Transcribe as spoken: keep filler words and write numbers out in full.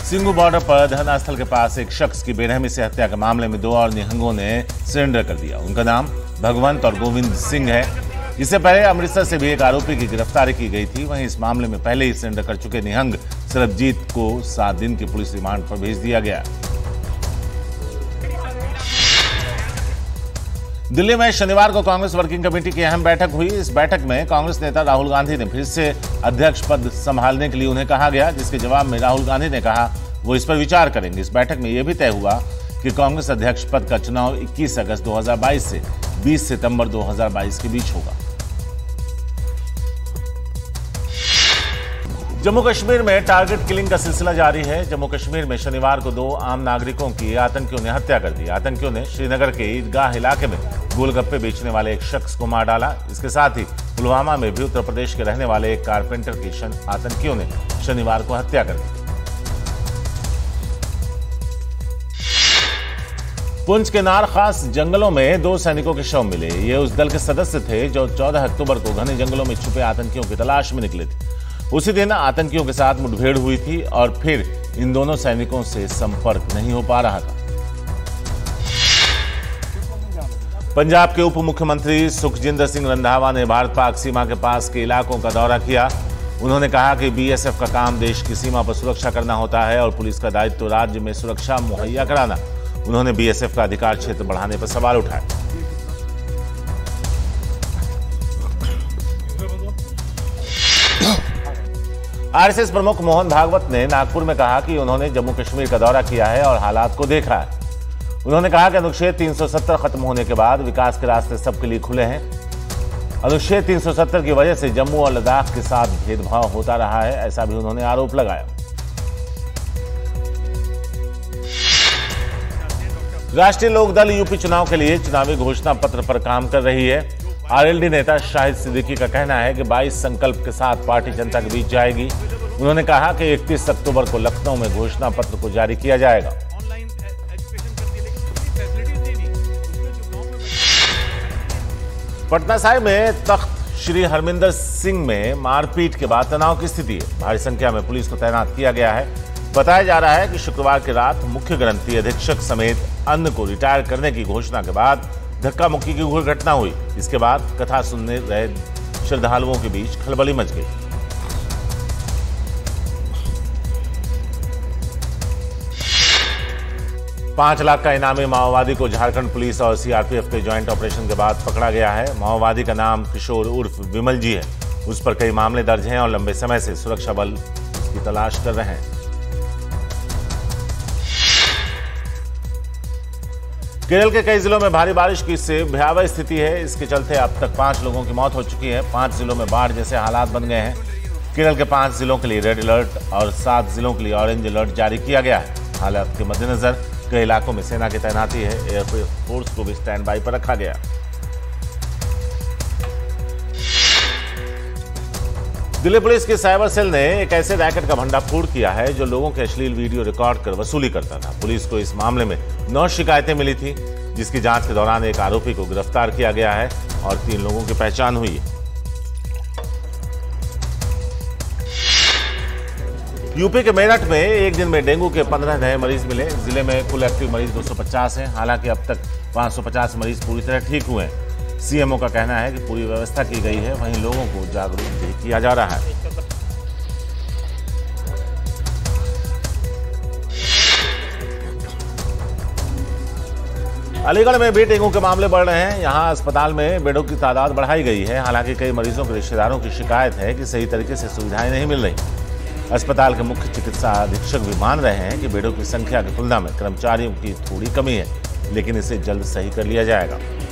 Singhu border पर धरना स्थल के पास एक शख्स की बेरहमी से हत्या के मामले में दो और निहंगों ने सरेंडर कर दिया। उनका नाम भगवंत और गोविंद सिंह है। इससे पहले अमृतसर से भी एक आरोपी की गिरफ्तारी की गई थी। वहीं इस मामले में पहले ही सरेंडर कर चुके निहंग सरबजीत को सात दिन की पुलिस रिमांड पर भेज दिया गया। दिल्ली में शनिवार को कांग्रेस वर्किंग कमेटी की अहम बैठक हुई। इस बैठक में कांग्रेस नेता राहुल गांधी ने फिर से अध्यक्ष पद संभालने के लिए उन्हें कहा गया, जिसके जवाब में राहुल गांधी ने कहा वो इस पर विचार करेंगे। इस बैठक में यह भी तय हुआ कि कांग्रेस अध्यक्ष पद का चुनाव इक्कीस अगस्त दो हज़ार बाईस से बीस सितंबर दो हज़ार बाईस के बीच होगा। जम्मू कश्मीर में टारगेट किलिंग का सिलसिला जारी है। जम्मू कश्मीर में शनिवार को दो आम नागरिकों की आतंकियों ने हत्या कर दी। आतंकियों ने श्रीनगर के ईदगाह इलाके में गोलगप्पे बेचने वाले एक शख्स को मार डाला। इसके साथ ही पुलवामा में भी उत्तर प्रदेश के रहने वाले एक कारपेंटर की आतंकियों ने शनिवार को हत्या कर दी। पुंछ के नार खास जंगलों में दो सैनिकों के शव मिले। ये उस दल के सदस्य थे जो चौदह अक्टूबर को घने जंगलों में छुपे आतंकियों की तलाश में निकले थे। उसी दिन आतंकियों के साथ मुठभेड़ हुई थी और फिर इन दोनों सैनिकों से संपर्क नहीं हो पा रहा था। पंजाब के उप मुख्यमंत्री सुखजिंदर सिंह रंधावा ने भारत पाक सीमा के पास के इलाकों का दौरा किया। उन्होंने कहा कि बीएसएफ का काम देश की सीमा पर सुरक्षा करना होता है और पुलिस का दायित्व राज्य में सुरक्षा मुहैया कराना। उन्होंने बीएसएफ का अधिकार क्षेत्र बढ़ाने पर सवाल उठाया। आरएसएस प्रमुख मोहन भागवत ने नागपुर में कहा कि उन्होंने जम्मू कश्मीर का दौरा किया है और हालात को देखा है। उन्होंने कहा कि अनुच्छेद तीन सौ सत्तर खत्म होने के बाद विकास के रास्ते सबके लिए खुले हैं। अनुच्छेद तीन सौ सत्तर की वजह से जम्मू और लद्दाख के साथ भेदभाव होता रहा है, ऐसा भी उन्होंने आरोप लगाया। राष्ट्रीय लोकदल यूपी चुनाव के लिए चुनावी घोषणा पत्र पर काम कर रही है। आरएलडी नेता शाहिद सिद्दीकी का कहना है कि बाईस संकल्प के साथ पार्टी जनता के बीच जाएगी। उन्होंने कहा कि इकतीस अक्टूबर को लखनऊ में घोषणा पत्र को जारी किया जाएगा। पटना साहिब में तख्त श्री हरमिंदर सिंह में मारपीट के बाद तनाव की स्थिति है। भारी संख्या में पुलिस को तैनात किया गया है। बताया जा रहा है कि शुक्रवार की रात मुख्य ग्रंथी अधीक्षक समेत अन्य को रिटायर करने की घोषणा के बाद धक्का मुक्की की घटना हुई। इसके बाद कथा सुनने रहे श्रद्धालुओं के बीच खलबली मच गई। पांच लाख का इनामी माओवादी को झारखंड पुलिस और सीआरपीएफ के ज्वाइंट ऑपरेशन के बाद पकड़ा गया है। माओवादी का नाम किशोर उर्फ विमल जी है। उस पर कई मामले दर्ज हैं और लंबे समय से सुरक्षा बल उसकी तलाश कर रहे हैं। केरल के कई जिलों में भारी बारिश की से भयावह स्थिति है। इसके चलते अब तक पांच लोगों की मौत हो चुकी है। पांच जिलों में बाढ़ जैसे हालात बन गए हैं। केरल के पांच जिलों के लिए रेड अलर्ट और सात जिलों के लिए ऑरेंज अलर्ट जारी किया गया है। हालात के मद्देनजर कई इलाकों में सेना की तैनाती है। एयरफोर्स को भी स्टैंड बाई पर रखा गया। दिल्ली पुलिस की साइबर सेल ने एक ऐसे रैकेट का भंडाफोड़ किया है जो लोगों के अश्लील वीडियो रिकॉर्ड कर वसूली करता था। पुलिस को इस मामले में नौ शिकायतें मिली थी, जिसकी जांच के दौरान एक आरोपी को गिरफ्तार किया गया है और तीन लोगों की पहचान हुई है। यूपी के मेरठ में एक दिन में डेंगू के पंद्रह नए मरीज मिले। जिले में कुल एक्टिव मरीज दो सौ पचास हैं। हालांकि अब तक पांच सौ पचास मरीज पूरी तरह ठीक हुए हैं। सीएमओ का कहना है कि पूरी व्यवस्था की गई है, वहीं लोगों को जागरूक भी किया जा रहा है। अलीगढ़ में भी डेंगू के मामले बढ़ रहे हैं। यहां अस्पताल में बेडों की तादाद बढ़ाई गई है। हालांकि कई मरीजों के रिश्तेदारों की शिकायत है कि सही तरीके से सुविधाएं नहीं मिल रही। अस्पताल के मुख्य चिकित्सा अधीक्षक भी मान रहे हैं कि बेडों की संख्या की तुलना में कर्मचारियों की थोड़ी कमी है, लेकिन इसे जल्द सही कर लिया जाएगा।